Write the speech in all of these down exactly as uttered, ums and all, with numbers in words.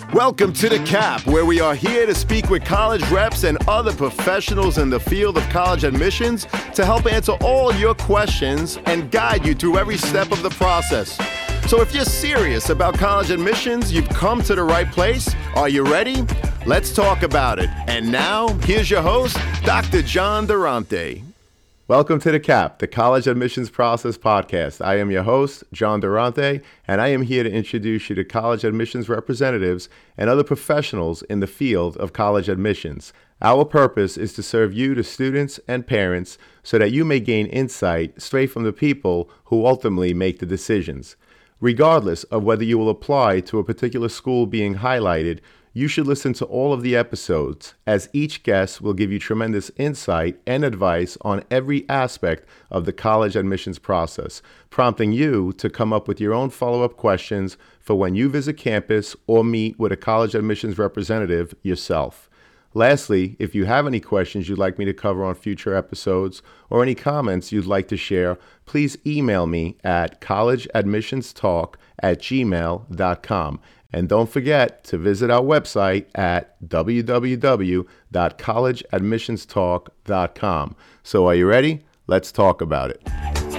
Welcome to The Cap, where we are here to speak with college reps and other professionals in the field of college admissions to help answer all your questions and guide you through every step of the process. So if you're serious about college admissions, you've come to the right place. Are you ready? Let's talk about it. And now, here's your host, Doctor John Durante. Welcome to The Cap, the College Admissions Process Podcast. I am your host, John Durante, and I am here to introduce you to college admissions representatives and other professionals in the field of college admissions. Our purpose is to serve you, the students and parents, so that you may gain insight straight from the people who ultimately make the decisions. Regardless of whether you will apply to a particular school being highlighted, you should listen to all of the episodes, as each guest will give you tremendous insight and advice on every aspect of the college admissions process, prompting you to come up with your own follow-up questions for when you visit campus or meet with a college admissions representative yourself. Lastly, if you have any questions you'd like me to cover on future episodes or any comments you'd like to share, please email me at collegeadmissionstalk at gmail dot com. And don't forget to visit our website at w w w dot college admissions talk dot com. So are you ready? Let's talk about it.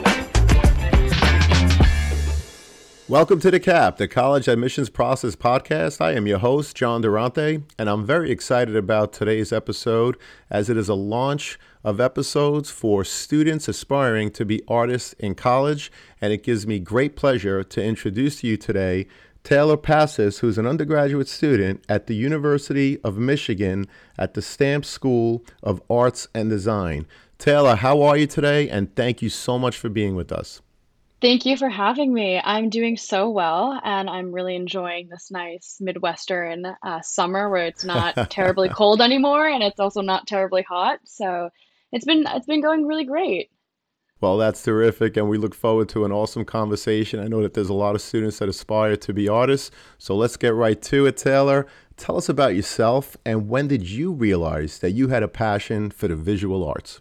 Welcome to The Cap, the College Admissions Process Podcast. I am your host, John Durante, and I'm very excited about today's episode as it is a launch of episodes for students aspiring to be artists in college, and it gives me great pleasure to introduce to you today Taylor Passis, who's an undergraduate student at the University of Michigan at the Stamps School of Arts and Design. Taylor, how are you today? And thank you so much for being with us. Thank you for having me. I'm doing so well, and I'm really enjoying this nice Midwestern uh, summer where it's not terribly cold anymore, and it's also not terribly hot. So it's been it's been going really great. Well, that's terrific, and we look forward to an awesome conversation. I know that there's a lot of students that aspire to be artists, so let's get right to it. Taylor, tell us about yourself, and when did you realize that you had a passion for the visual arts?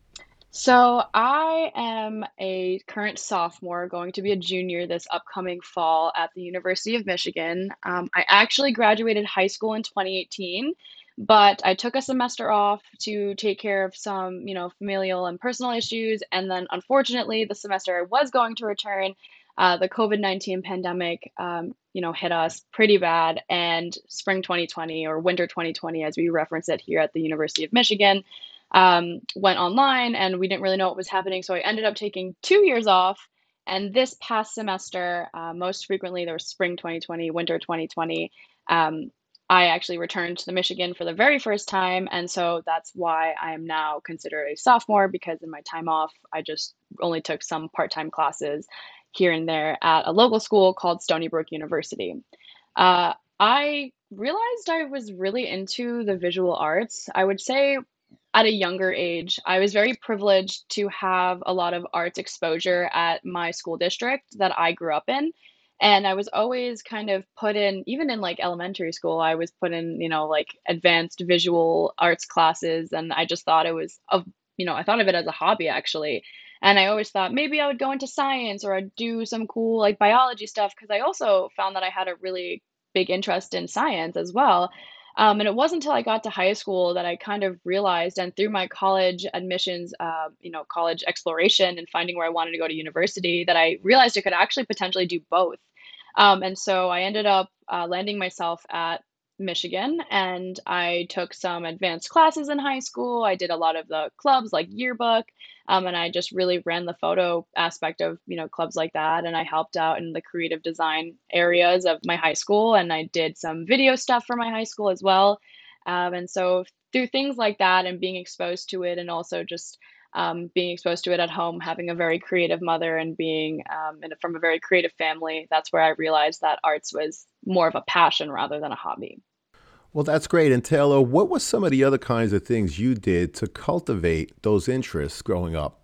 So I am a current sophomore, going to be a junior this upcoming fall at the University of Michigan. Um, I actually graduated high school in twenty eighteen, but I took a semester off to take care of some, you know, familial and personal issues. And then unfortunately, the semester I was going to return, uh, the COVID nineteen pandemic, um, you know, hit us pretty bad. And spring twenty twenty, or winter twenty twenty, as we reference it here at the University of Michigan, um, went online, and we didn't really know what was happening. So I ended up taking two years off. And this past semester, uh, most frequently, there was spring twenty twenty, winter twenty twenty. Um, I actually returned to the Michigan for the very first time. And so that's why I am now considered a sophomore, because in my time off, I just only took some part-time classes here and there at a local school called Stony Brook University. Uh, I realized I was really into the visual arts. I would say at a younger age. I was very privileged to have a lot of arts exposure at my school district that I grew up in. And I was always kind of put in, even in like elementary school, I was put in, you know, like advanced visual arts classes. And I just thought it was, of, you know, I thought of it as a hobby actually. And I always thought maybe I would go into science, or I'd do some cool like biology stuff, because I also found that I had a really big interest in science as well. Um, and it wasn't until I got to high school that I kind of realized, and through my college admissions, uh, you know, college exploration and finding where I wanted to go to university, that I realized I could actually potentially do both. Um, and so I ended up uh, landing myself at Michigan, and I took some advanced classes in high school. I did a lot of the clubs like yearbook, um, and I just really ran the photo aspect of, you know, clubs like that. And I helped out in the creative design areas of my high school, and I did some video stuff for my high school as well. Um, and so through things like that and being exposed to it, and also just um, being exposed to it at home, having a very creative mother and being um, in, from a very creative family, that's where I realized that arts was more of a passion rather than a hobby. Well, that's great. And Taylor, what were some of the other kinds of things you did to cultivate those interests growing up?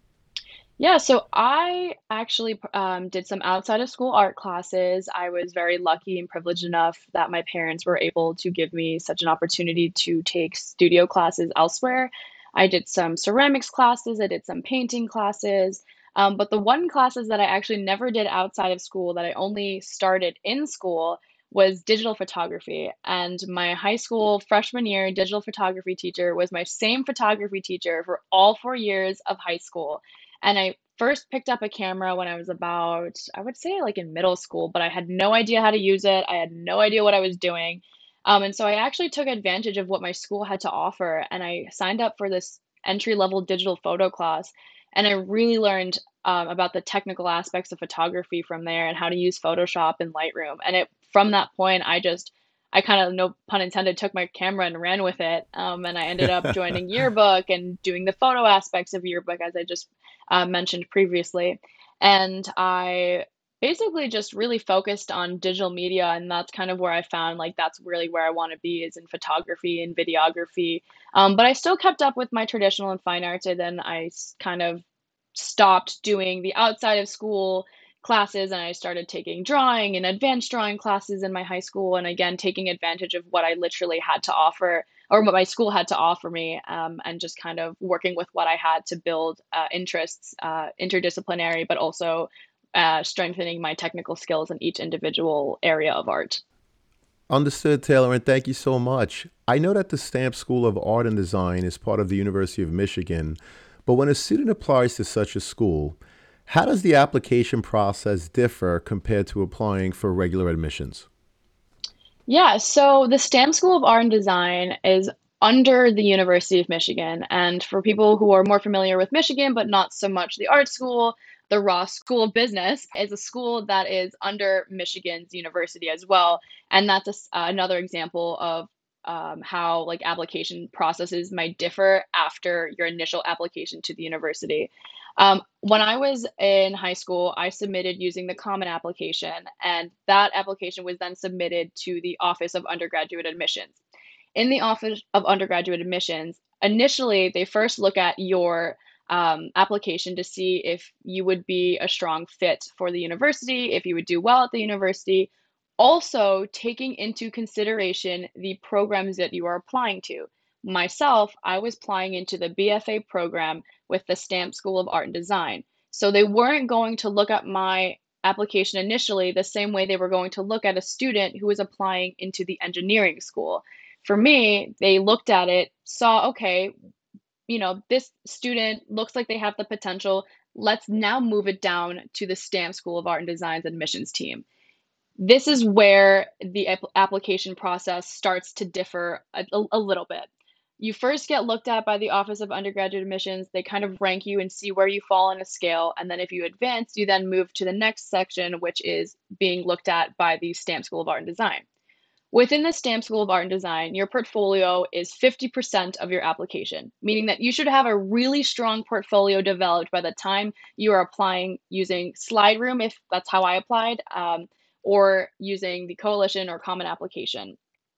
Yeah, so I actually um, did some outside of school art classes. I was very lucky and privileged enough that my parents were able to give me such an opportunity to take studio classes elsewhere. I did some ceramics classes, I did some painting classes. Um, but the one classes that I actually never did outside of school, that I only started in school, was digital photography. And my high school freshman year digital photography teacher was my same photography teacher for all four years of high school. And I first picked up a camera when I was about, I would say like in middle school, but I had no idea how to use it. I had no idea what I was doing. Um, and so I actually took advantage of what my school had to offer, and I signed up for this entry level digital photo class. And I really learned um, about the technical aspects of photography from there and how to use Photoshop and Lightroom. And it from that point, I just I kind of, no pun intended, took my camera and ran with it. Um, and I ended up joining yearbook and doing the photo aspects of yearbook, as I just uh, mentioned previously. And I basically just really focused on digital media, and that's kind of where I found like that's really where I want to be, is in photography and videography. Um, but I still kept up with my traditional and fine arts, and then I s- kind of stopped doing the outside of school classes, and I started taking drawing and advanced drawing classes in my high school, and again taking advantage of what I literally had to offer, or what my school had to offer me, um, and just kind of working with what I had to build uh, interests, uh, interdisciplinary, but also uh, strengthening my technical skills in each individual area of art. Understood, Taylor, and thank you so much. I know that the Stamp School of Art and Design is part of the University of Michigan, but when a student applies to such a school, how does the application process differ compared to applying for regular admissions? Yeah, so the STAM School of Art and Design is under the University of Michigan. And for people who are more familiar with Michigan, but not so much the art school, the Ross School of Business is a school that is under Michigan's university as well. And that's a s uh, another example of um, how like application processes might differ after your initial application to the university. Um, when I was in high school, I submitted using the Common Application, and that application was then submitted to the Office of Undergraduate Admissions. In the Office of Undergraduate Admissions, initially they first look at your um, application to see if you would be a strong fit for the university, if you would do well at the university, also taking into consideration the programs that you are applying to. Myself, I was applying into the B F A program with the Stamp School of Art and Design. So they weren't going to look at my application initially the same way they were going to look at a student who was applying into the engineering school. For me, they looked at it, saw, okay, you know, this student looks like they have the potential. Let's now move it down to the Stamp School of Art and Design's admissions team. This is where the app- application process starts to differ a, a, a little bit. You first get looked at by the Office of Undergraduate Admissions. They kind of rank you and see where you fall on a scale. And then if you advance, you then move to the next section, which is being looked at by the Stamp School of Art and Design. Within the Stamp School of Art and Design, your portfolio is fifty percent of your application, meaning that you should have a really strong portfolio developed by the time you are applying using SlideRoom, if that's how I applied, um, or using the Coalition or Common Application.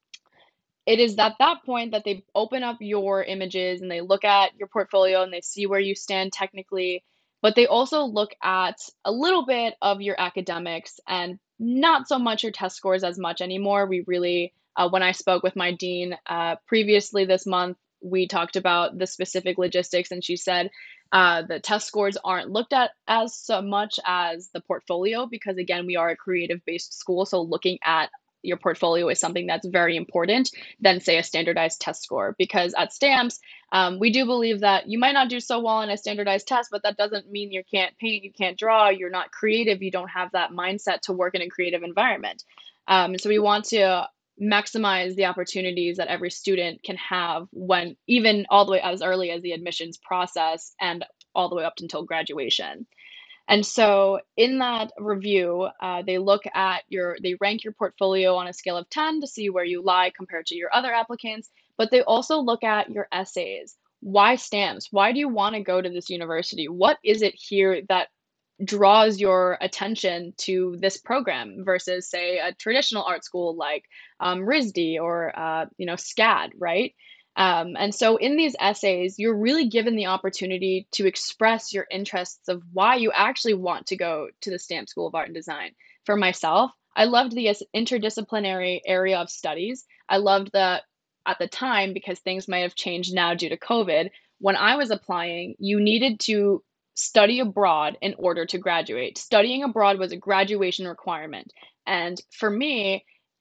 It is at that point that they open up your images and they look at your portfolio and they see where you stand technically, but they also look at a little bit of your academics and not so much your test scores as much anymore. We really, uh, when I spoke with my dean uh, previously this month, we talked about the specific logistics, and she said uh, the test scores aren't looked at as so much as the portfolio, because again, we are a creative based school. So looking at your portfolio is something that's very important than, say, a standardized test score. Because at Stamps, um, we do believe that you might not do so well in a standardized test, but that doesn't mean you can't paint, you can't draw, you're not creative, you don't have that mindset to work in a creative environment. Um, so we want to maximize the opportunities that every student can have, when even all the way as early as the admissions process and all the way up until graduation. And so in that review, uh, they look at your, they rank your portfolio on a scale of ten to see where you lie compared to your other applicants, but they also look at your essays. Why stamps? Why do you want to go to this university? What is it here that draws your attention to this program versus, say, a traditional art school like um, RISD or uh, you know, SCAD, right? Um, and so in these essays, you're really given the opportunity to express your interests of why you actually want to go to the Stamp School of Art and Design. For myself, I loved the as- interdisciplinary area of studies. I loved that at the time, because things might have changed now due to COVID. When I was applying, you needed to study abroad in order to graduate. Studying abroad was a graduation requirement. And for me,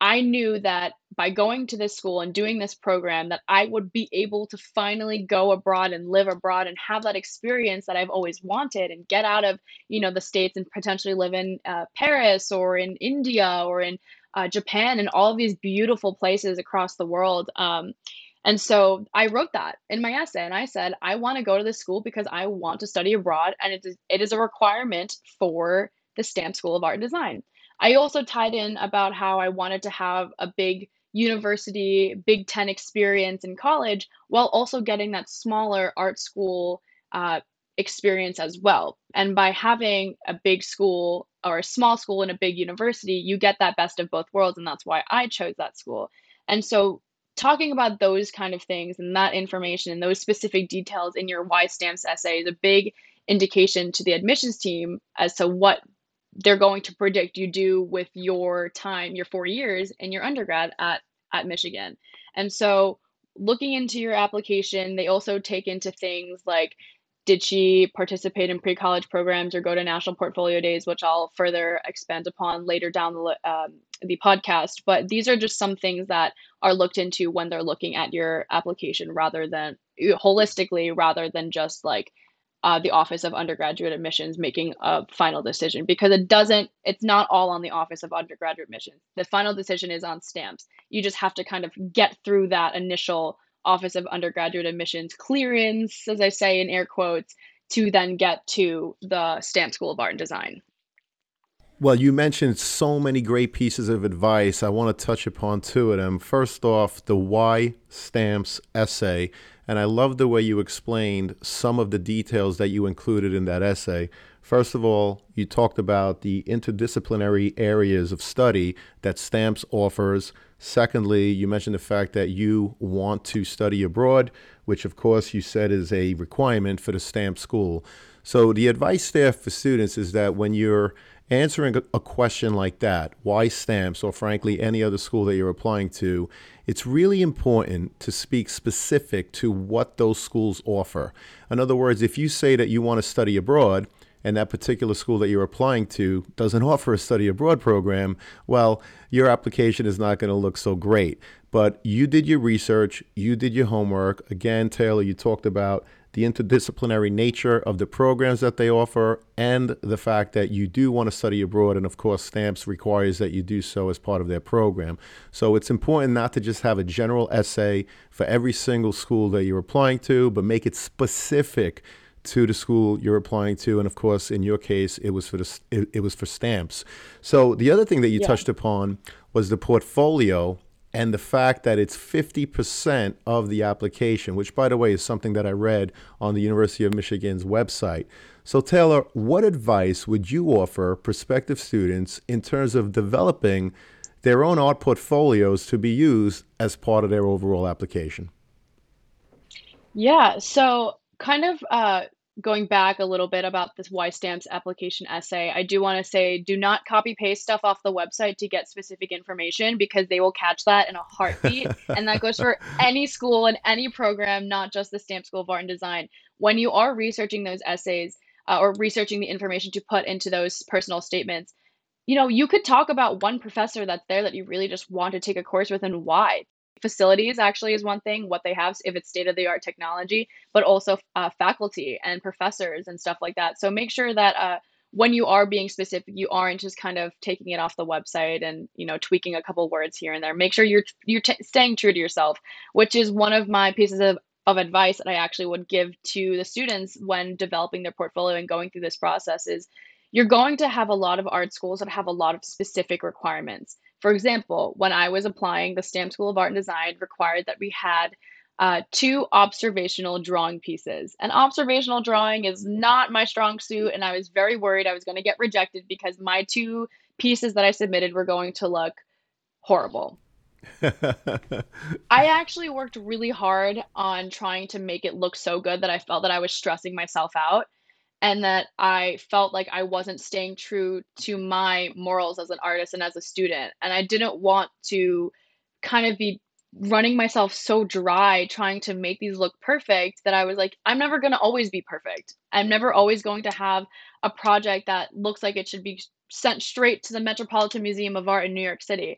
I knew that by going to this school and doing this program that I would be able to finally go abroad and live abroad and have that experience that I've always wanted and get out of, you know, the States and potentially live in uh, Paris or in India or in uh, Japan and all of these beautiful places across the world. Um, and so I wrote that in my essay and I said, I want to go to this school because I want to study abroad and it is, it is a requirement for the Stamp School of Art and Design. I also tied in about how I wanted to have a big university, Big Ten experience in college while also getting that smaller art school uh, experience as well. And by having a big school or a small school and a big university, you get that best of both worlds. And that's why I chose that school. And so, talking about those kind of things and that information and those specific details in your Y stamps essay is a big indication to the admissions team as to what they're going to predict you do with your time, your four years in your undergrad at at Michigan. And so looking into your application, they also take into things like did she participate in pre-college programs or go to national portfolio days, which I'll further expand upon later down the um, the podcast. But these are just some things that are looked into when they're looking at your application, rather than holistically, rather than just like uh, the Office of Undergraduate Admissions making a final decision, because it doesn't, it's not all on the Office of Undergraduate Admissions. The final decision is on stamps. You just have to kind of get through that initial Office of Undergraduate Admissions clearance, as I say in air quotes, to then get to the Stamp School of Art and Design. Well, you mentioned so many great pieces of advice. I want to touch upon two of them. First off, the Y stamps essay. And I love the way you explained some of the details that you included in that essay. First of all, you talked about the interdisciplinary areas of study that STAMPS offers. Secondly, you mentioned the fact that you want to study abroad, which of course you said is a requirement for the STAMP school. So the advice there for students is that when you're answering a question like that, why stamps, or frankly, any other school that you're applying to, it's really important to speak specific to what those schools offer. In other words, if you say that you want to study abroad, and that particular school that you're applying to doesn't offer a study abroad program, well, your application is not going to look so great. But you did your research, you did your homework. Again, Taylor, you talked about the interdisciplinary nature of the programs that they offer and the fact that you do want to study abroad. And of course, STAMPS requires that you do so as part of their program. So it's important not to just have a general essay for every single school that you're applying to, but make it specific to the school you're applying to. And of course, in your case, it was for the it, it was for STAMPS. So the other thing that you Yeah. touched upon was the portfolio and the fact that it's fifty percent of the application, which, by the way, is something that I read on the University of Michigan's website. So, Taylor, what advice would you offer prospective students in terms of developing their own art portfolios to be used as part of their overall application? Yeah, so kind of uh, going back a little bit about this Y stamps application essay, I do want to say do not copy paste stuff off the website to get specific information because they will catch that in a heartbeat. And that goes for any school and any program, not just the Stamp School of Art and Design. When you are researching those essays uh, or researching the information to put into those personal statements, you know, you could talk about one professor that's there that you really just want to take a course with and why. Facilities actually is one thing, what they have, if it's state of the art technology, but also uh, faculty and professors and stuff like that. So make sure that uh, when you are being specific, you aren't just kind of taking it off the website and, you know, tweaking a couple words here and there. Make sure you're you're t- staying true to yourself, which is one of my pieces of of advice that I actually would give to the students when developing their portfolio and going through this process is you're going to have a lot of art schools that have a lot of specific requirements. For example, when I was applying, the Stamp School of Art and Design required that we had uh, two observational drawing pieces. And observational drawing is not my strong suit, and I was very worried I was going to get rejected because my two pieces that I submitted were going to look horrible. I actually worked really hard on trying to make it look so good that I felt that I was stressing myself out and that I felt like I wasn't staying true to my morals as an artist and as a student. And I didn't want to kind of be running myself so dry trying to make these look perfect that I was like, I'm never going to always be perfect. I'm never always going to have a project that looks like it should be sent straight to the Metropolitan Museum of Art in New York City.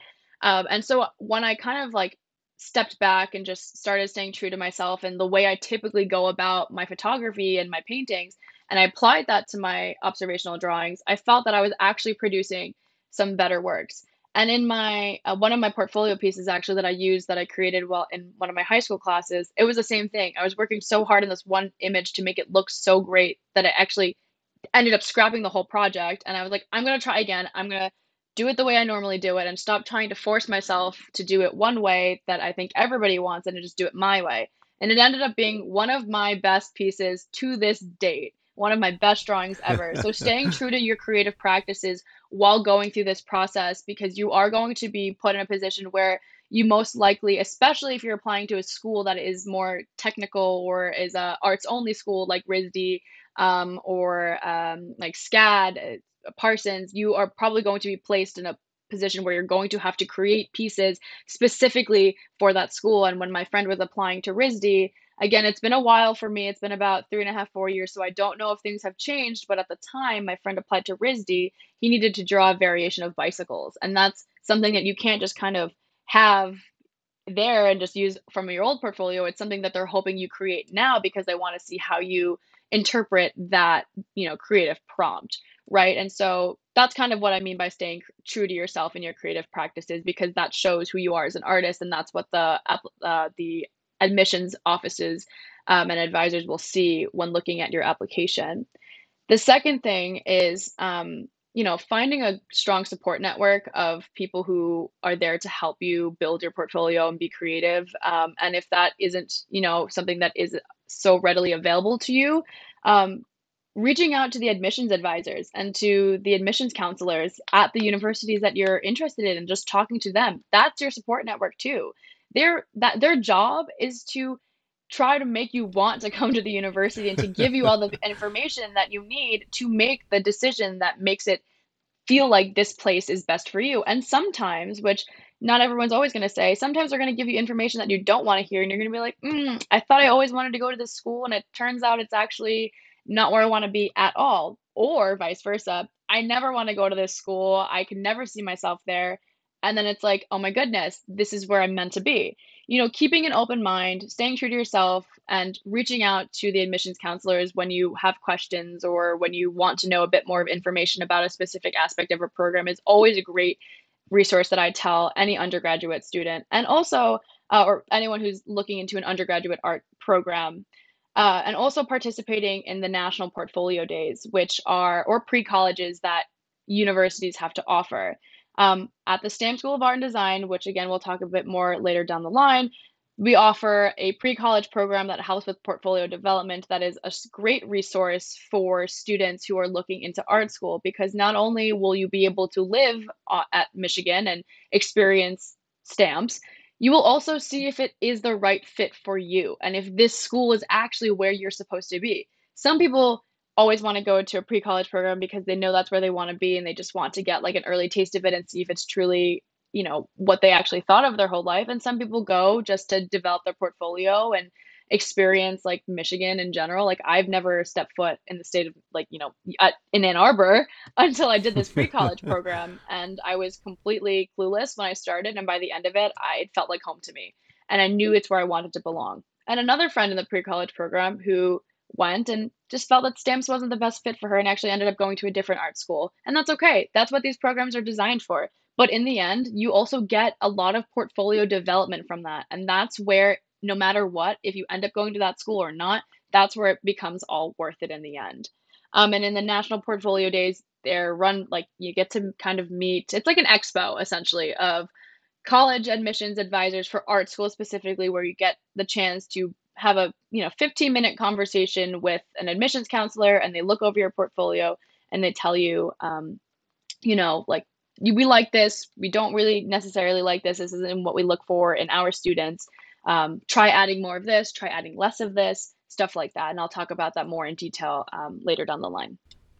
Um, and so when I kind of like stepped back and just started staying true to myself and the way I typically go about my photography and my paintings, and I applied that to my observational drawings, I felt that I was actually producing some better works. And in my uh, one of my portfolio pieces actually that I used that I created while in one of my high school classes, it was the same thing. I was working so hard on this one image to make it look so great that I actually ended up scrapping the whole project. And I was like, I'm going to try again. I'm going to do it the way I normally do it and stop trying to force myself to do it one way that I think everybody wants and to just do it my way. And it ended up being one of my best pieces to this date, one of my best drawings ever. So staying true to your creative practices while going through this process, because you are going to be put in a position where you most likely, especially if you're applying to a school that is more technical or is a arts only school like R I S D, um, or um, like SCAD, uh, Parsons, you are probably going to be placed in a position where you're going to have to create pieces specifically for that school. And when my friend was applying to R I S D, again, it's been a while for me. It's been about three and a half, four years. So I don't know if things have changed. But at the time, my friend applied to R I S D, he needed to draw a variation of bicycles. And that's something that you can't just kind of have there and just use from your old portfolio. It's something that they're hoping you create now because they want to see how you interpret that, you know, creative prompt, right? And so that's kind of what I mean by staying true to yourself in your creative practices, because that shows who you are as an artist, and that's what the uh, the admissions offices um, and advisors will see when looking at your application. The second thing is, um, you know, finding a strong support network of people who are there to help you build your portfolio and be creative. Um, and if that isn't, you know, something that is so readily available to you, um, reaching out to the admissions advisors and to the admissions counselors at the universities that you're interested in and just talking to them. That's your support network too. Their that their job is to try to make you want to come to the university and to give you all the information that you need to make the decision that makes it feel like this place is best for you. And sometimes, which not everyone's always going to say, sometimes they're going to give you information that you don't want to hear. And you're going to be like, mm, I thought I always wanted to go to this school. And it turns out it's actually not where I want to be at all. Or vice versa. I never want to go to this school. I can never see myself there. And then it's like, oh my goodness, this is where I'm meant to be. You know, keeping an open mind, staying true to yourself, and reaching out to the admissions counselors when you have questions or when you want to know a bit more of information about a specific aspect of a program is always a great resource that I tell any undergraduate student, and also uh, or anyone who's looking into an undergraduate art program. Uh, and also participating in the National Portfolio Days, which are, or pre-colleges that universities have to offer. Um, at the Stam School of Art and Design, which again, we'll talk a bit more later down the line, we offer a pre-college program that helps with portfolio development that is a great resource for students who are looking into art school, because not only will you be able to live uh, at Michigan and experience stamps, you will also see if it is the right fit for you and if this school is actually where you're supposed to be. Some people always want to go to a pre-college program because they know that's where they want to be and they just want to get like an early taste of it and see if it's truly, you know, what they actually thought of their whole life. And some people go just to develop their portfolio and experience like Michigan in general. Like I've never stepped foot in the state of like, you know, at, in Ann Arbor until I did this pre-college program, and I was completely clueless when I started, and by the end of it, I it felt like home to me and I knew it's where I wanted to belong. And another friend in the pre-college program who went and just felt that stamps wasn't the best fit for her and actually ended up going to a different art school. And that's okay. That's what these programs are designed for. But in the end, you also get a lot of portfolio development from that. And that's where, no matter what, if you end up going to that school or not, that's where it becomes all worth it in the end. Um, and in the National Portfolio Days, they're run like you get to kind of meet, it's like an expo essentially of college admissions advisors for art school specifically, where you get the chance to have a, you know, fifteen minute conversation with an admissions counselor, and they look over your portfolio and they tell you, um, you know, like, we like this, we don't really necessarily like this, this isn't what we look for in our students. Um, try adding more of this, try adding less of this, stuff like that. And I'll talk about that more in detail um, later down the line.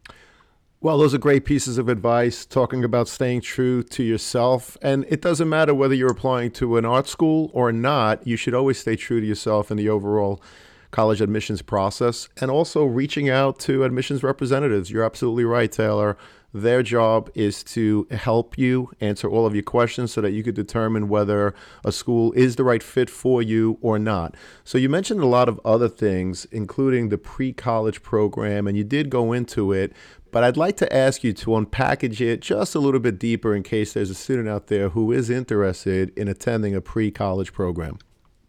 Well, those are great pieces of advice talking about staying true to yourself. And it doesn't matter whether you're applying to an art school or not, you should always stay true to yourself in the overall college admissions process, and also reaching out to admissions representatives. You're absolutely right, Taylor. Their job is to help you answer all of your questions so that you could determine whether a school is the right fit for you or not. So you mentioned a lot of other things, including the pre-college program, and you did go into it, but I'd like to ask you to unpackage it just a little bit deeper in case there's a student out there who is interested in attending a pre-college program.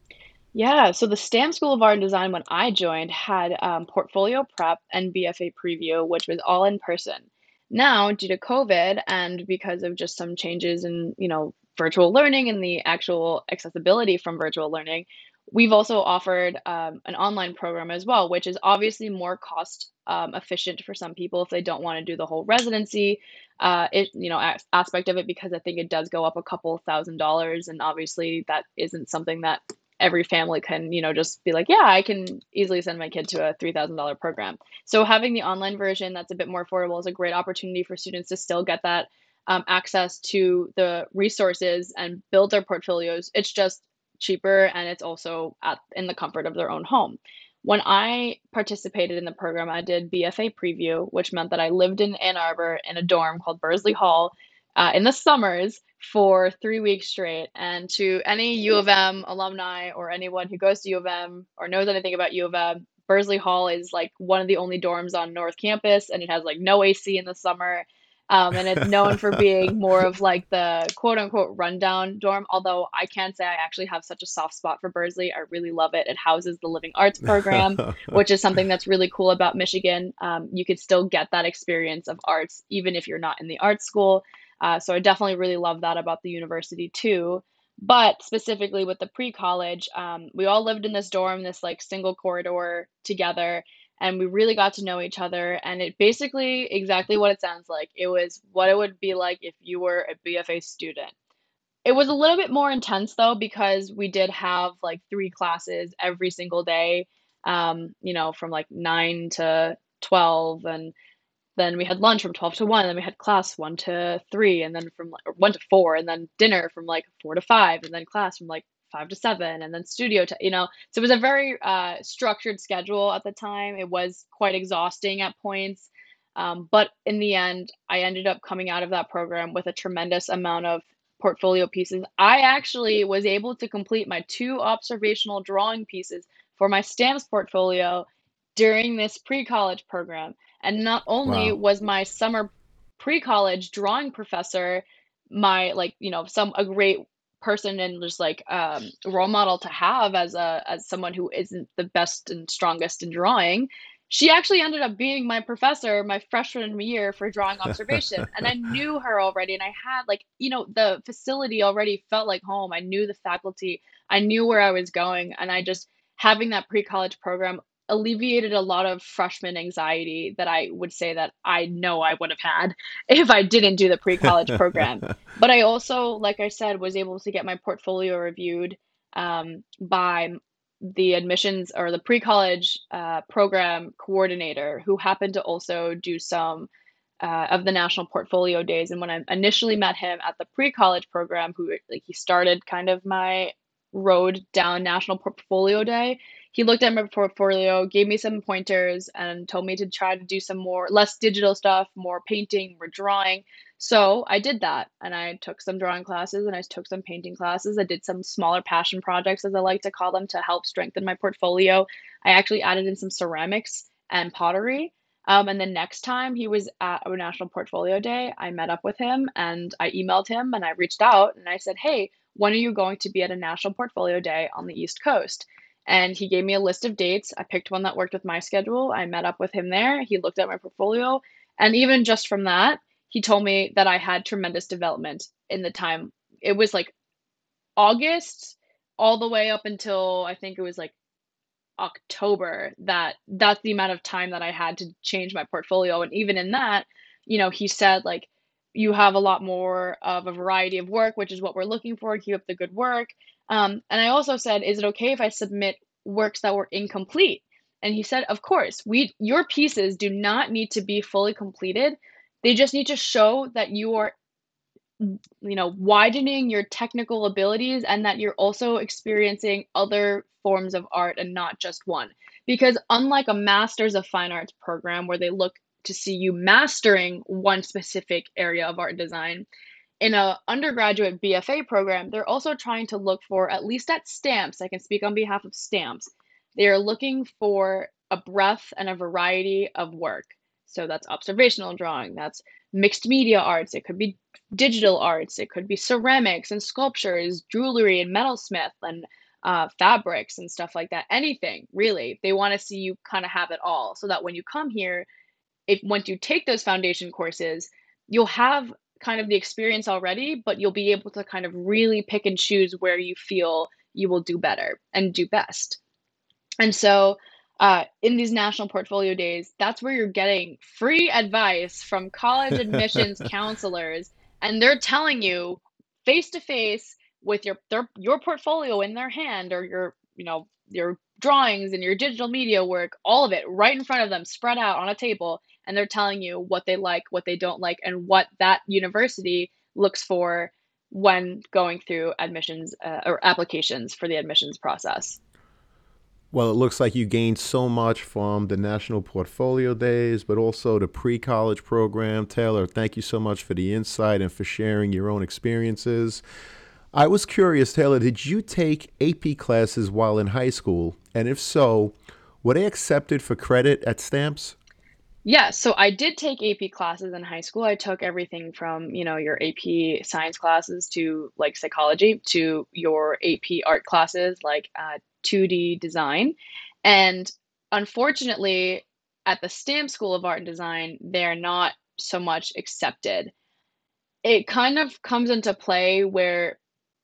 Yeah, so the STAM School of Art and Design when I joined had um, portfolio prep and B F A preview, which was all in person. Now, due to COVID and because of just some changes in, you know, virtual learning and the actual accessibility from virtual learning, we've also offered um, an online program as well, which is obviously more cost um, efficient for some people if they don't want to do the whole residency, uh, it, you know, as- aspect of it, because I think it does go up a couple thousand dollars, and obviously that isn't something that every family can, you know, just be like, yeah, I can easily send my kid to a three thousand dollars program. So having the online version that's a bit more affordable is a great opportunity for students to still get that um, access to the resources and build their portfolios. It's just cheaper, and it's also at in the comfort of their own home. When I participated in the program, I did B F A preview, which meant that I lived in Ann Arbor in a dorm called Bursley Hall uh, in the summers for three weeks straight. And to any U of M alumni or anyone who goes to U of M or knows anything about U of M, Bursley Hall is like one of the only dorms on North Campus, and it has like no A C in the summer. Um, and it's known for being more of like the quote unquote rundown dorm. Although I can say I actually have such a soft spot for Bursley. I really love it. It houses the Living Arts program, which is something that's really cool about Michigan. Um, you could still get that experience of arts even if you're not in the art school. Uh, so I definitely really love that about the university too. But specifically with the pre-college, um, we all lived in this dorm, this like single corridor together, and we really got to know each other. And it basically exactly what it sounds like. It was what it would be like if you were a B F A student. It was a little bit more intense though, because we did have like three classes every single day, um, you know, from like nine to twelve, and then we had lunch from twelve to one, and then we had class one to three, and then from like or one to four, and then dinner from like four to five, and then class from like five to seven, and then studio to, you know. So it was a very uh, structured schedule at the time. It was quite exhausting at points. Um, but in the end, I ended up coming out of that program with a tremendous amount of portfolio pieces. I actually was able to complete my two observational drawing pieces for my stamps portfolio during this pre-college program. And not only Wow. was my summer pre-college drawing professor my like, you know, some a great person and just like um role model to have as a as someone who isn't the best and strongest in drawing, she actually ended up being my professor my freshman year for drawing observation. And I knew her already, and I had like, you know, the facility already felt like home. I knew the faculty, I knew where I was going, and I just having that pre-college program alleviated a lot of freshman anxiety that I would say that I know I would have had if I didn't do the pre-college program. But I also, like I said, was able to get my portfolio reviewed um, by the admissions or the pre-college uh, program coordinator, who happened to also do some uh, of the national portfolio days. And when I initially met him at the pre-college program, who like he started kind of my road down national portfolio day, he looked at my portfolio, gave me some pointers, and told me to try to do some more less digital stuff, more painting, more drawing. So I did that, and I took some drawing classes and I took some painting classes. I did some smaller passion projects, as I like to call them, to help strengthen my portfolio. I actually added in some ceramics and pottery. Um, and the next time he was at a National Portfolio Day, I met up with him and I emailed him and I reached out and I said, hey, when are you going to be at a National Portfolio Day on the East Coast? And he gave me a list of dates. I picked one that worked with my schedule. I met up with him there. He looked at my portfolio. And even just from that, he told me that I had tremendous development in the time. It was like August all the way up until I think it was like October, that that's the amount of time that I had to change my portfolio. And even in that, you know, he said like you have a lot more of a variety of work, which is what we're looking for. Keep up the good work. Um, and I also said, is it okay if I submit works that were incomplete? And he said, of course, we your pieces do not need to be fully completed. They just need to show that you are, you know, widening your technical abilities and that you're also experiencing other forms of art and not just one. Because unlike a master's of fine arts program where they look to see you mastering one specific area of art and design. In a undergraduate B F A program, they're also trying to look for, at least at Stamps, I can speak on behalf of Stamps, they are looking for a breadth and a variety of work. So that's observational drawing, that's mixed media arts, it could be digital arts, it could be ceramics and sculptures, jewelry and metalsmith and uh, fabrics and stuff like that. Anything, really. They want to see you kind of have it all so that when you come here, if once you take those foundation courses, you'll have kind of the experience already, but you'll be able to kind of really pick and choose where you feel you will do better and do best. And so, uh, in these national portfolio days, that's where you're getting free advice from college admissions counselors, and they're telling you face to face with your their your portfolio in their hand, or your, you know, your drawings and your digital media work, all of it right in front of them, spread out on a table, and they're telling you what they like, what they don't like, and what that university looks for when going through admissions, uh, or applications for the admissions process. Well, it looks like you gained so much from the National Portfolio Days, but also the pre college program. Taylor, thank you so much for the insight and for sharing your own experiences. I was curious, Taylor, did you take A P classes while in high school? And if so, were they accepted for credit at Stamps? Yeah, so I did take A P classes in high school. I took everything from, you know, your A P science classes to like psychology to your A P art classes like uh, two D design. And unfortunately, at the STAM School of Art and Design, they're not so much accepted. It kind of comes into play where,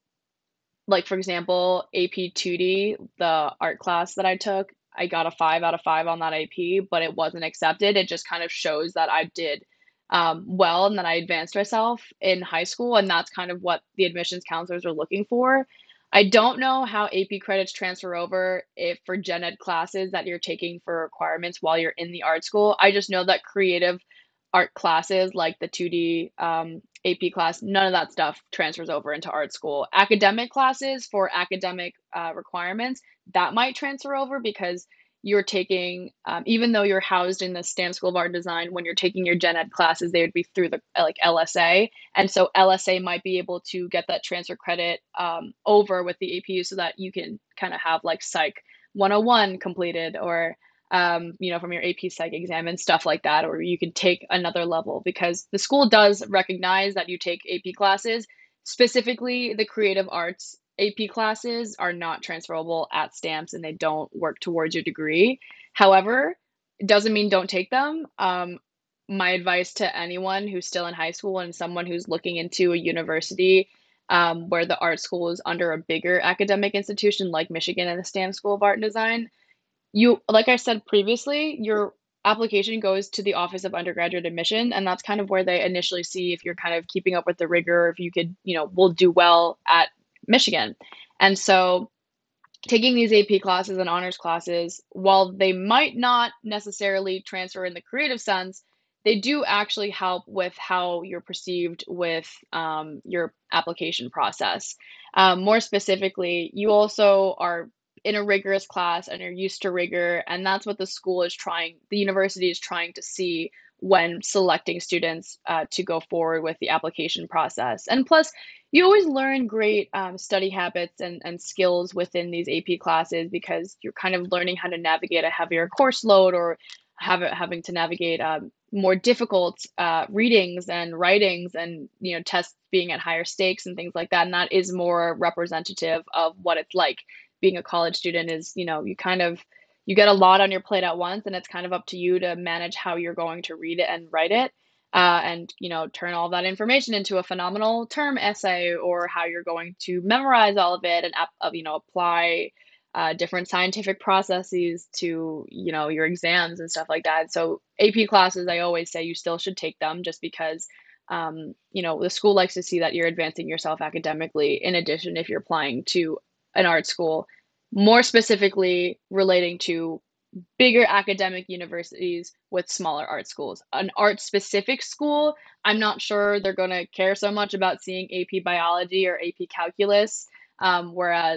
like, for example, A P two D, the art class that I took, I got a five out of five on that A P, but it wasn't accepted. It just kind of shows that I did um, well and that I advanced myself in high school, and that's kind of what the admissions counselors are looking for. I don't know how A P credits transfer over if for gen ed classes that you're taking for requirements while you're in the art school. I just know that creative art classes like the two D um, A P class, none of that stuff transfers over into art school. Academic classes for academic uh, requirements, that might transfer over because you're taking, um, even though you're housed in the STAM School of Art and Design, when you're taking your gen ed classes, they would be through the like L S A. And so L S A might be able to get that transfer credit um, over with the A P U so that you can kind of have like Psych one oh one completed, or um, you know, from your A P Psych exam and stuff like that, or you can take another level because the school does recognize that you take A P classes. Specifically, the creative arts A P classes are not transferable at Stamps and they don't work towards your degree. However, it doesn't mean don't take them. Um, my advice to anyone who's still in high school and someone who's looking into a university um, where the art school is under a bigger academic institution like Michigan and the Stamps School of Art and Design, you, like I said previously, your application goes to the Office of Undergraduate Admission, and that's kind of where they initially see if you're kind of keeping up with the rigor, if you could, you know, will do well at Michigan. And so taking these A P classes and honors classes, while they might not necessarily transfer in the creative sense, they do actually help with how you're perceived with um, your application process. Um, more specifically, you also are in a rigorous class and are used to rigor, and that's what the school is trying, the university is trying to see when selecting students uh, to go forward with the application process. And plus, you always learn great um, study habits and, and skills within these A P classes because you're kind of learning how to navigate a heavier course load, or have it, having to navigate um, more difficult uh, readings and writings, and you know, tests being at higher stakes and things like that. And that is more representative of what it's like being a college student. Is, you know, you kind of, you get a lot on your plate at once, and it's kind of up to you to manage how you're going to read it and write it, uh, and you know, turn all that information into a phenomenal term essay, or how you're going to memorize all of it and uh, you know, apply uh, different scientific processes to, you know, your exams and stuff like that. So A P classes, I always say you still should take them, just because um, you know, the school likes to see that you're advancing yourself academically. In addition, if you're applying to an art school, more specifically relating to bigger academic universities with smaller art schools. An art specific school, I'm not sure they're going to care so much about seeing A P biology or A P calculus. Um, whereas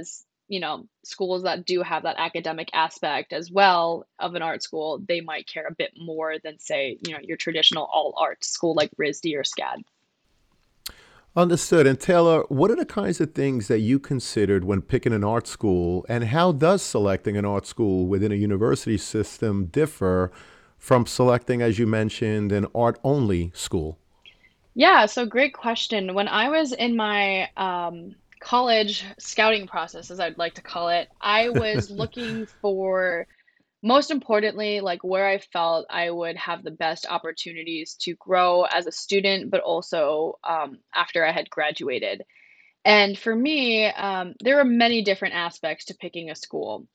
you know, schools that do have that academic aspect as well of an art school, they might care a bit more than, say, you know, your traditional all arts school like RISD or SCAD. Understood. And Taylor, what are the kinds of things that you considered when picking an art school, and how does selecting an art school within a university system differ from selecting, as you mentioned, an art only school? Yeah, so great question. When I was in my um, college scouting process, as I'd like to call it, I was looking for, most importantly, like where I felt I would have the best opportunities to grow as a student, but also um, after I had graduated. And for me, um, there are many different aspects to picking a school.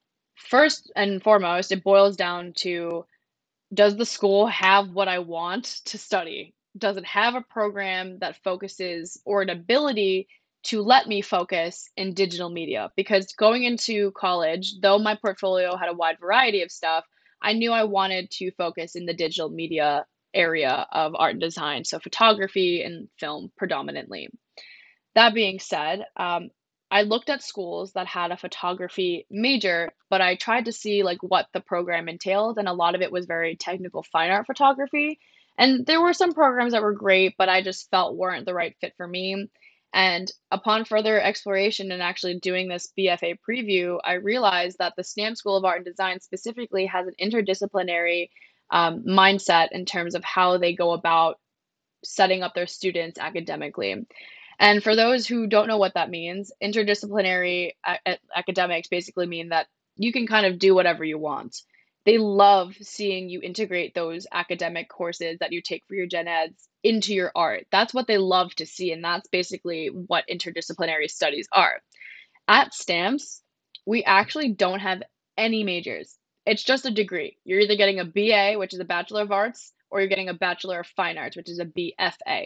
First and foremost, it boils down to, does the school have what I want to study? Does it have a program that focuses, or an ability to let me focus in digital media? Because going into college, though my portfolio had a wide variety of stuff, I knew I wanted to focus in the digital media area of art and design, so photography and film predominantly. That being said, um, I looked at schools that had a photography major, but I tried to see like what the program entailed, and a lot of it was very technical fine art photography. And there were some programs that were great, but I just felt weren't the right fit for me. And upon further exploration and actually doing this B F A preview, I realized that the SNAM School of Art and Design specifically has an interdisciplinary um, mindset in terms of how they go about setting up their students academically. And for those who don't know what that means, interdisciplinary a- academics basically mean that you can kind of do whatever you want. They love seeing you integrate those academic courses that you take for your gen eds into your art. That's what they love to see, and that's basically what interdisciplinary studies are. At STAMPS, we actually don't have any majors. It's just a degree. You're either getting a B A, which is a Bachelor of Arts, or you're getting a Bachelor of Fine Arts, which is a B F A.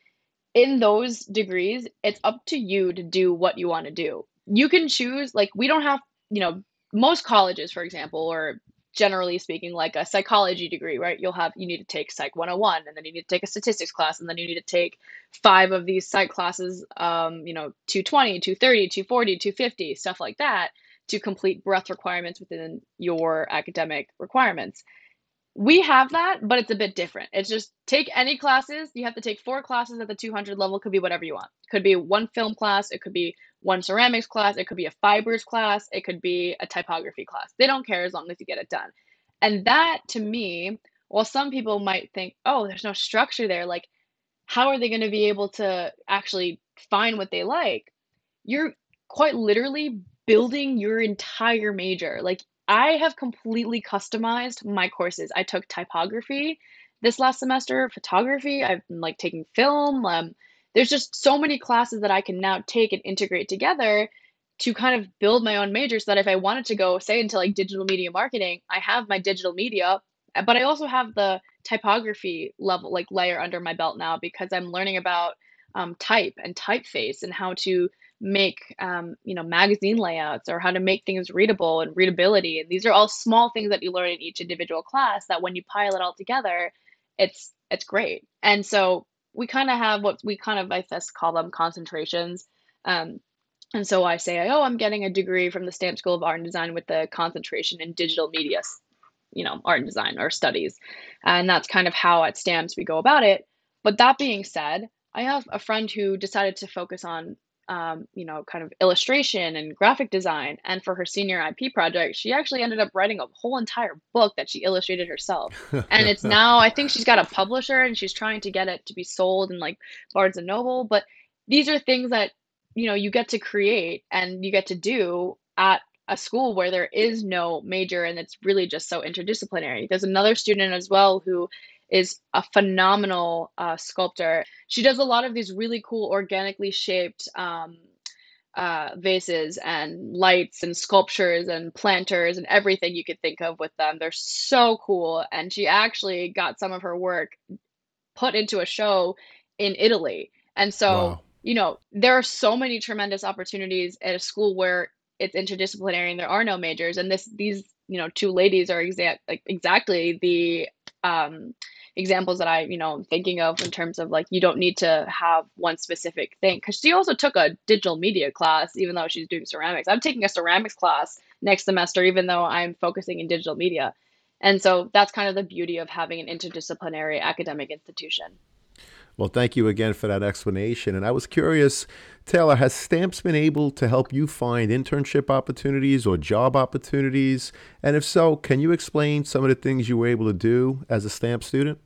In those degrees, it's up to you to do what you want to do. You can choose, like, we don't have, you know, most colleges, for example, or generally speaking, like a psychology degree, right? You'll have, you need to take Psych one oh one, and then you need to take a statistics class, and then you need to take five of these psych classes, um, you know, two twenty, two thirty, two forty, two fifty, stuff like that to complete breadth requirements within your academic requirements. We have that, but it's a bit different. It's just take any classes. You have to take four classes at the two hundred level. Could be whatever you want. Could be one film class. It could be one ceramics class. It could be a fibers class. It could be a typography class. They don't care as long as you get it done. And that, to me, while some people might think, oh, there's no structure there, like, how are they going to be able to actually find what they like? You're quite literally building your entire major. Like, I have completely customized my courses. I took typography this last semester, photography, I've been like taking film. Um, there's just so many classes that I can now take and integrate together to kind of build my own major so that if I wanted to go, say, into like digital media marketing, I have my digital media, uh, but I also have the typography level, like layer under my belt now because I'm learning about um, type and typeface and how to make um, you know magazine layouts or how to make things readable and readability. And these are all small things that you learn in each individual class that when you pile it all together, it's it's great. And so we kind of have what we kind of, I guess, call them concentrations. Um, and so I say, oh, I'm getting a degree from the Stamp School of Art and Design with the concentration in digital media, you know, art and design or studies. And that's kind of how at Stamps we go about it. But that being said, I have a friend who decided to focus on, um, you know, kind of illustration and graphic design. And for her senior I P project, she actually ended up writing a whole entire book that she illustrated herself. And it's now, I think she's got a publisher and she's trying to get it to be sold in like Barnes and Noble. But these are things that, you know, you get to create and you get to do at a school where there is no major and it's really just so interdisciplinary. There's another student as well who is a phenomenal uh, sculptor. She does a lot of these really cool organically shaped um, uh, vases and lights and sculptures and planters and everything you could think of with them. They're so cool. And she actually got some of her work put into a show in Italy. And so, Wow. you know, there are so many tremendous opportunities at a school where it's interdisciplinary and there are no majors. And this, these, you know, two ladies are exact, like exactly the um, examples that I, you know, am thinking of in terms of like you don't need to have one specific thing. Because she also took a digital media class, even though she's doing ceramics. I'm taking a ceramics class next semester, even though I'm focusing in digital media. And so that's kind of the beauty of having an interdisciplinary academic institution. Well, thank you again for that explanation. And I was curious, Taylor, has Stamps been able to help you find internship opportunities or job opportunities? And if so, can you explain some of the things you were able to do as a Stamp student?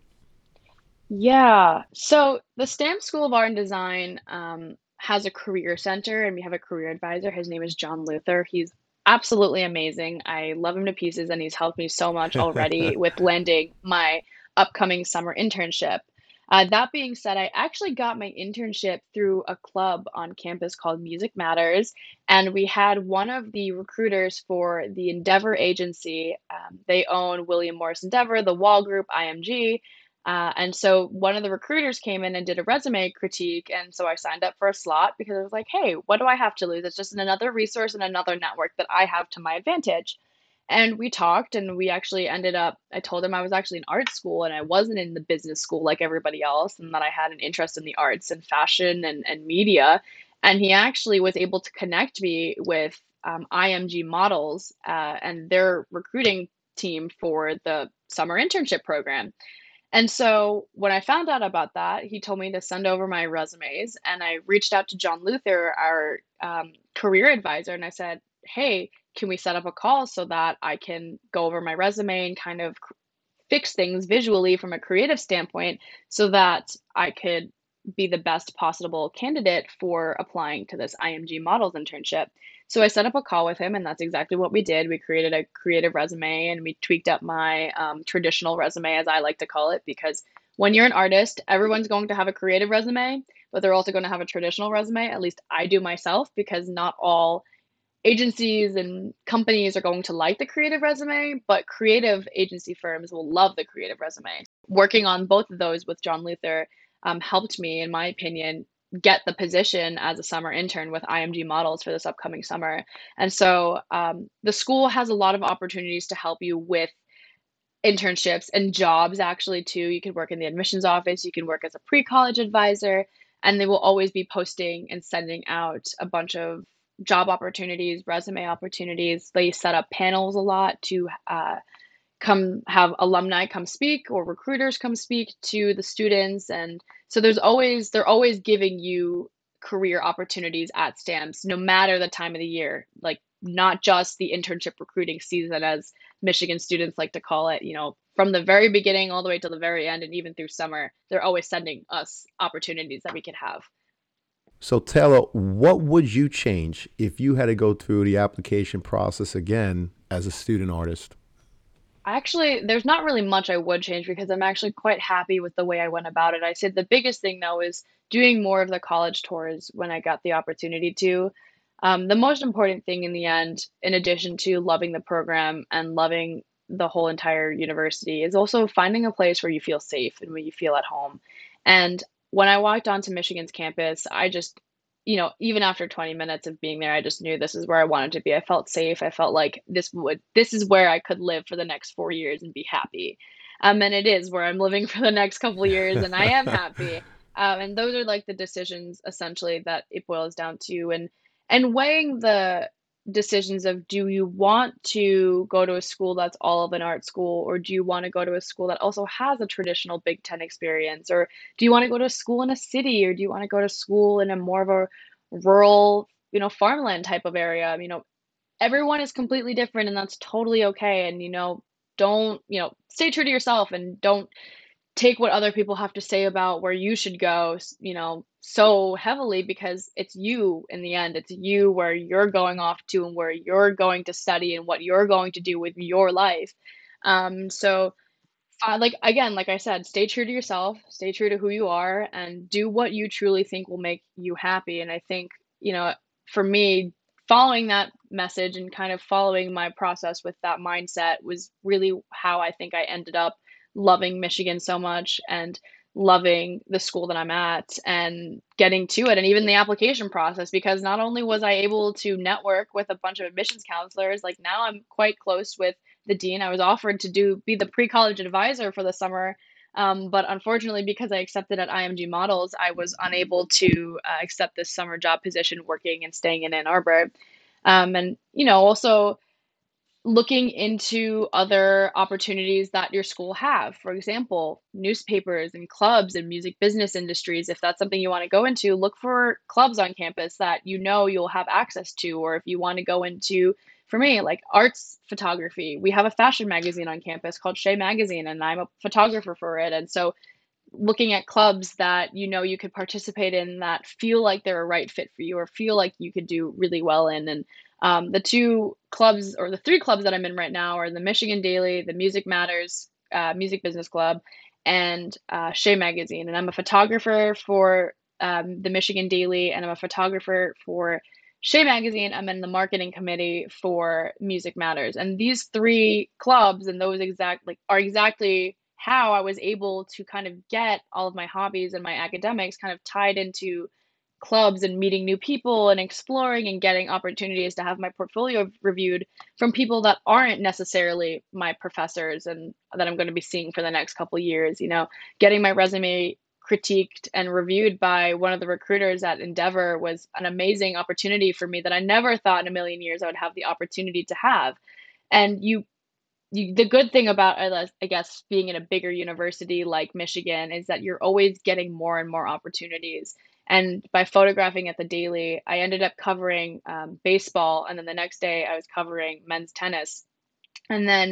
Yeah. So the Stamp School of Art and Design um, has a career center, and we have a career advisor. His name is John Luther. He's absolutely amazing. I love him to pieces, and he's helped me so much already with landing my upcoming summer internship. Uh, that being said, I actually got my internship through a club on campus called Music Matters, and we had one of the recruiters for the Endeavor agency. Um, they own William Morris Endeavor, the Wall Group, I M G. Uh, and so one of the recruiters came in and did a resume critique. And so I signed up for a slot because I was like, hey, what do I have to lose? It's just another resource and another network that I have to my advantage. And we talked, and we actually ended up, I told him I was actually in art school and I wasn't in the business school like everybody else, and that I had an interest in the arts and fashion and, and media. And he actually was able to connect me with um, I M G Models uh, and their recruiting team for the summer internship program. And so when I found out about that, he told me to send over my resumes, and I reached out to John Luther, our um, career advisor, and I said, "Hey, can we set up a call so that I can go over my resume and kind of c- fix things visually from a creative standpoint so that I could be the best possible candidate for applying to this I M G Models internship?" So I set up a call with him, and that's exactly what we did. We created a creative resume and we tweaked up my um, traditional resume, as I like to call it, because when you're an artist, everyone's going to have a creative resume, but they're also going to have a traditional resume. At least I do myself, because not all agencies and companies are going to like the creative resume, but creative agency firms will love the creative resume. Working on both of those with John Luther um, helped me, in my opinion, get the position as a summer intern with I M G Models for this upcoming summer. And so um, the school has a lot of opportunities to help you with internships and jobs actually too. You can work in the admissions office, you can work as a pre-college advisor, and they will always be posting and sending out a bunch of job opportunities, resume opportunities. They set up panels a lot to uh, come have alumni come speak or recruiters come speak to the students. And so there's always they're always giving you career opportunities at Stamps no matter the time of the year, like not just the internship recruiting season, as Michigan students like to call it. You know, from the very beginning all the way to the very end, and even through summer, they're always sending us opportunities that we could have. So, Taylor, what would you change if you had to go through the application process again as a student artist? Actually, there's not really much I would change because I'm actually quite happy with the way I went about it. I said the biggest thing though is doing more of the college tours when I got the opportunity to. Um, the most important thing in the end, in addition to loving the program and loving the whole entire university, is also finding a place where you feel safe and where you feel at home. And when I walked onto Michigan's campus, I just, you know, even after twenty minutes of being there, I just knew this is where I wanted to be. I felt safe. I felt like this would, this is where I could live for the next four years and be happy. Um, and it is where I'm living for the next couple of years, and I am happy. Um, and those are like the decisions essentially that it boils down to, and and weighing the decisions of, do you want to go to a school that's all of an art school, or do you want to go to a school that also has a traditional Big Ten experience, or do you want to go to a school in a city, or do you want to go to school in a more of a rural, you know, farmland type of area? You know, everyone is completely different, and that's totally okay. And, you know, don't, you know, stay true to yourself and don't take what other people have to say about where you should go, s- you know, so heavily, because it's you in the end. It's you where you're going off to and where you're going to study and what you're going to do with your life. Um, so uh, like again, like I said, stay true to yourself, stay true to who you are, and do what you truly think will make you happy. And I think, you know, for me, following that message and kind of following my process with that mindset was really how I think I ended up loving Michigan so much and loving the school that I'm at and getting to it, and even the application process, because not only was I able to network with a bunch of admissions counselors, like now I'm quite close with the dean. I was offered to do be the pre-college advisor for the summer, Um, but unfortunately, because I accepted at I M G Models, I was unable to uh, accept this summer job position working and staying in Ann Arbor. Um, and, you know, also looking into other opportunities that your school have. For example, newspapers and clubs and music business industries. If that's something you want to go into, look for clubs on campus that you know you'll have access to. Or if you want to go into, for me, like arts photography, we have a fashion magazine on campus called Shea Magazine, and I'm a photographer for it. And so looking at clubs that you know you could participate in that feel like they're a right fit for you or feel like you could do really well in. And um, the two clubs or the three clubs that I'm in right now are the Michigan Daily, the Music Matters uh, Music Business Club, and uh, Shea Magazine. And I'm a photographer for um, the Michigan Daily, and I'm a photographer for Shea Magazine. I'm in the marketing committee for Music Matters. And these three clubs and those exact like are exactly how I was able to kind of get all of my hobbies and my academics kind of tied into clubs and meeting new people and exploring and getting opportunities to have my portfolio reviewed from people that aren't necessarily my professors and that I'm going to be seeing for the next couple of years. You know, getting my resume critiqued and reviewed by one of the recruiters at Endeavor was an amazing opportunity for me that I never thought in a million years I would have the opportunity to have. And you you, the good thing about, I less- I guess, being in a bigger university like Michigan is that you're always getting more and more opportunities. And by photographing at the Daily, I ended up covering um, baseball, and then the next day I was covering men's tennis. And then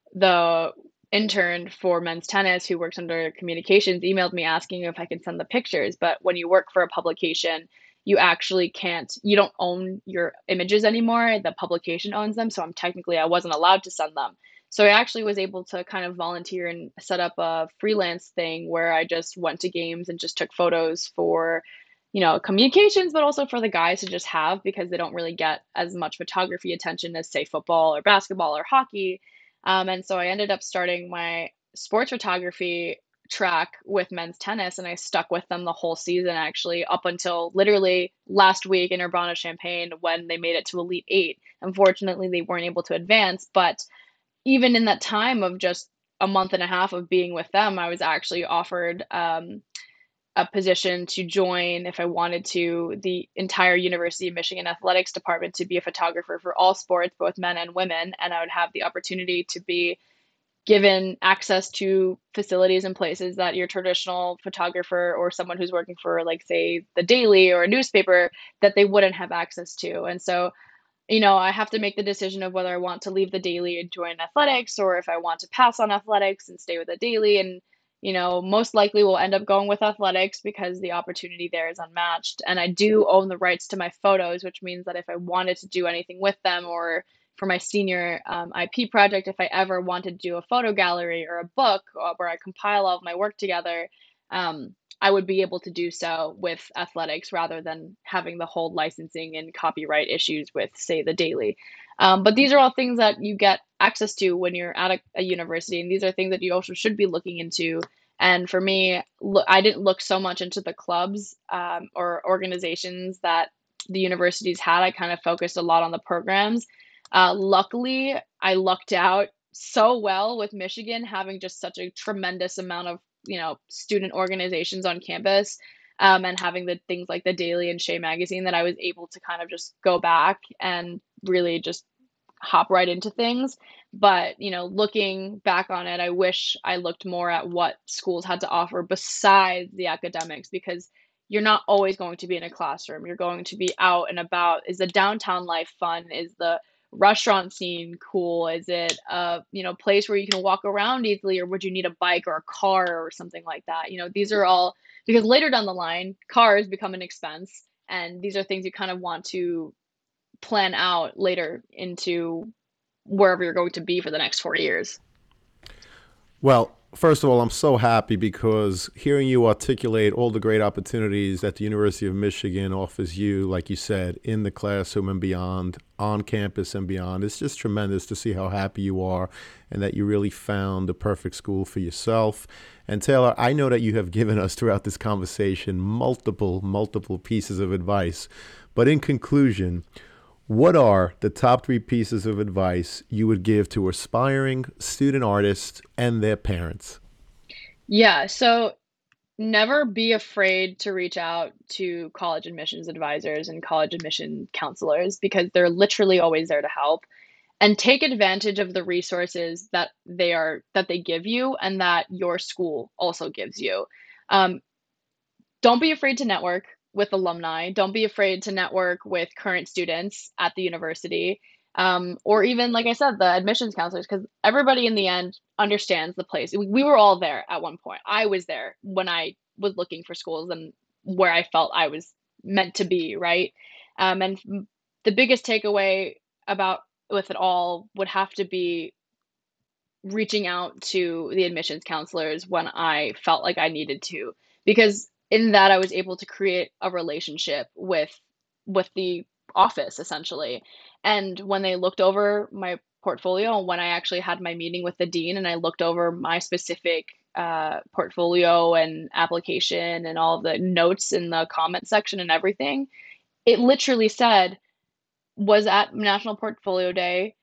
the intern for men's tennis who works under communications emailed me asking if I could send the pictures. But when you work for a publication, you actually can't, you don't own your images anymore. The publication owns them. So I'm technically, I wasn't allowed to send them. So I actually was able to kind of volunteer and set up a freelance thing where I just went to games and just took photos for, you know, communications, but also for the guys to just have because they don't really get as much photography attention as, say, football or basketball or hockey. Um, and so I ended up starting my sports photography track with men's tennis, and I stuck with them the whole season, actually, up until literally last week in Urbana-Champaign when they made it to Elite Eight. Unfortunately, they weren't able to advance, but even in that time of just a month and a half of being with them, I was actually offered um, a position to join, if I wanted to, the entire University of Michigan athletics department to be a photographer for all sports, both men and women. And I would have the opportunity to be given access to facilities and places that your traditional photographer or someone who's working for, like, say, the Daily or a newspaper, that they wouldn't have access to. And so, you know, I have to make the decision of whether I want to leave the Daily and join athletics or if I want to pass on athletics and stay with the Daily. And, you know, most likely we'll end up going with athletics because the opportunity there is unmatched. And I do own the rights to my photos, which means that if I wanted to do anything with them or for my senior um, I P project, if I ever wanted to do a photo gallery or a book uh, where I compile all of my work together, um, I would be able to do so with athletics rather than having the whole licensing and copyright issues with, say, the Daily. Um, but these are all things that you get access to when you're at a, a university, and these are things that you also should be looking into. And for me, look, I didn't look so much into the clubs um, or organizations that the universities had. I kind of focused a lot on the programs. Uh, luckily, I lucked out so well with Michigan having just such a tremendous amount of, you know, student organizations on campus, um, and having the things like the Daily and Shea Magazine that I was able to kind of just go back and really just hop right into things. But, you know, looking back on it, I wish I looked more at what schools had to offer besides the academics, because you're not always going to be in a classroom. You're going to be out and about. Is the downtown life fun? Is the restaurant scene cool? Is it a, you know, place where you can walk around easily, or would you need a bike or a car or something like that? You know, these are all, because later down the line, cars become an expense, and these are things you kind of want to plan out later into wherever you're going to be for the next four years. Well, first of all, I'm so happy because hearing you articulate all the great opportunities that the University of Michigan offers you, like you said, in the classroom and beyond, on campus and beyond, it's just tremendous to see how happy you are and that you really found the perfect school for yourself. And Taylor, I know that you have given us throughout this conversation multiple, multiple pieces of advice. But in conclusion, what are the top three pieces of advice you would give to aspiring student artists and their parents? Yeah, so never be afraid to reach out to college admissions advisors and college admission counselors because they're literally always there to help. And take advantage of the resources that they are that they give you and that your school also gives you. Um, don't be afraid to network with alumni. Don't be afraid to network with current students at the university, um, or even, like I said, the admissions counselors, because everybody in the end understands the place. We, we were all there at one point. I was there when I was looking for schools and where I felt I was meant to be, right? Um, and the biggest takeaway about with it all would have to be reaching out to the admissions counselors when I felt like I needed to, because in that I was able to create a relationship with with the office essentially. And when they looked over my portfolio and when I actually had my meeting with the dean and I looked over my specific uh, portfolio and application and all the notes in the comment section and everything, it literally said was at National Portfolio Day,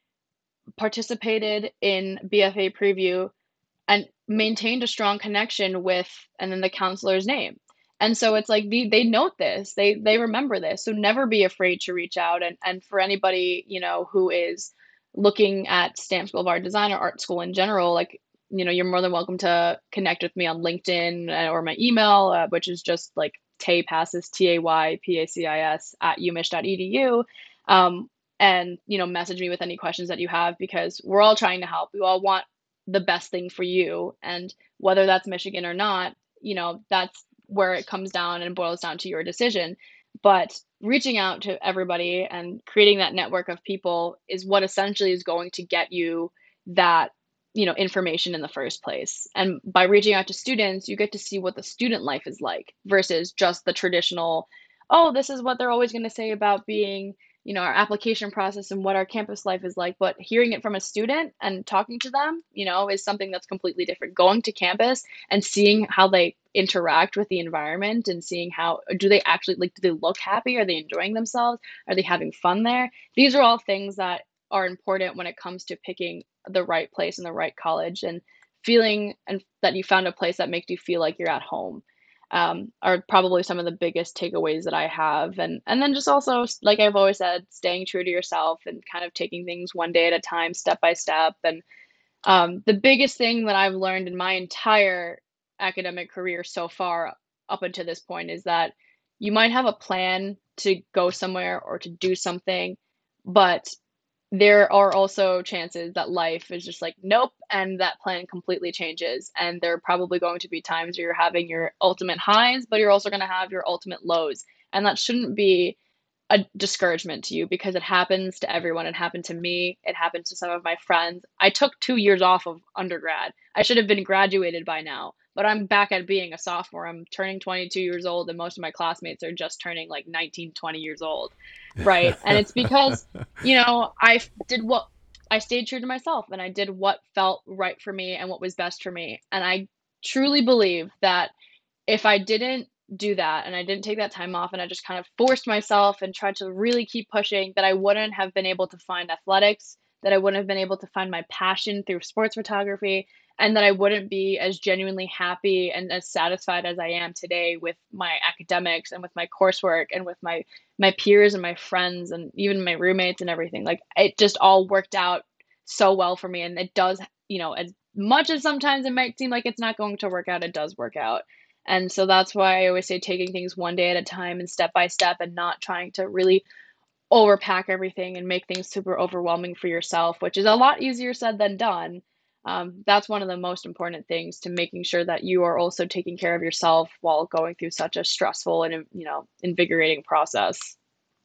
participated in B F A preview, and maintained a strong connection with, and then the counselor's name. And so it's like they, they note this, they they remember this. So never be afraid to reach out. And and for anybody, you know, who is looking at Stamp School of Art Design or art school in general, like, you know, you're more than welcome to connect with me on LinkedIn or my email, uh, which is just like Tay Pacis, T A Y P A C I S at u mich dot e d u. Um, and, you know, message me with any questions that you have because we're all trying to help. We all want the best thing for you. And whether that's Michigan or not, you know, that's where it comes down and boils down to your decision. But reaching out to everybody and creating that network of people is what essentially is going to get you that, you know, information in the first place. And by reaching out to students, you get to see what the student life is like versus just the traditional, oh, this is what they're always going to say about being, you know, our application process and what our campus life is like. But hearing it from a student and talking to them, you know, is something that's completely different. Going to campus and seeing how they interact with the environment and seeing how, do they actually, like, do they look happy? Are they enjoying themselves? Are they having fun there? These are all things that are important when it comes to picking the right place and the right college, and feeling and that you found a place that makes you feel like you're at home. Um, are probably some of the biggest takeaways that I have. And and then just also, like I've always said, staying true to yourself and kind of taking things one day at a time, step by step. And um, the biggest thing that I've learned in my entire academic career so far up until this point is that you might have a plan to go somewhere or to do something, but there are also chances that life is just like, nope, and that plan completely changes. And there are probably going to be times where you're having your ultimate highs, but you're also going to have your ultimate lows. And that shouldn't be a discouragement to you because it happens to everyone. It happened to me. It happened to some of my friends. I took two years off of undergrad. I should have been graduated by now, but I'm back at being a sophomore. I'm turning twenty-two years old, and most of my classmates are just turning like nineteen, twenty years old. Right. And it's because, you know, I did what I stayed true to myself and I did what felt right for me and what was best for me. And I truly believe that if I didn't do that and I didn't take that time off and I just kind of forced myself and tried to really keep pushing, that I wouldn't have been able to find athletics, that I wouldn't have been able to find my passion through sports photography, and that I wouldn't be as genuinely happy and as satisfied as I am today with my academics and with my coursework and with my my peers and my friends and even my roommates and everything. Like, it just all worked out so well for me. And it does, you know, as much as sometimes it might seem like it's not going to work out, it does work out. And so that's why I always say taking things one day at a time and step by step, and not trying to really overpack everything and make things super overwhelming for yourself, which is a lot easier said than done. Um, that's one of the most important things to making sure that you are also taking care of yourself while going through such a stressful and, you know, invigorating process.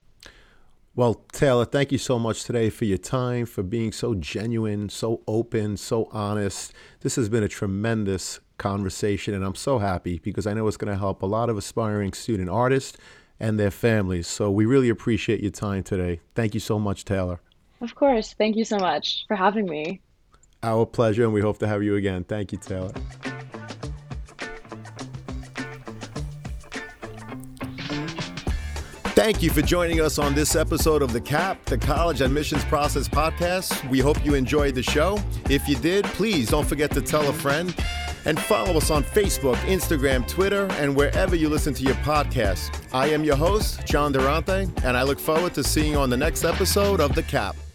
Well, Taylor, thank you so much today for your time, for being so genuine, so open, so honest. This has been a tremendous conversation, and I'm so happy because I know it's going to help a lot of aspiring student artists and their families. So we really appreciate your time today. Thank you so much, Taylor. Of course. Thank you so much for having me. Our pleasure, and we hope to have you again. Thank you, Taylor. Thank you for joining us on this episode of the C A P, the College Admissions Process Podcast. We hope you enjoyed the show. If you did, please don't forget to tell a friend. And follow us on Facebook, Instagram, Twitter, and wherever you listen to your podcasts. I am your host, John Durante, and I look forward to seeing you on the next episode of The Cap.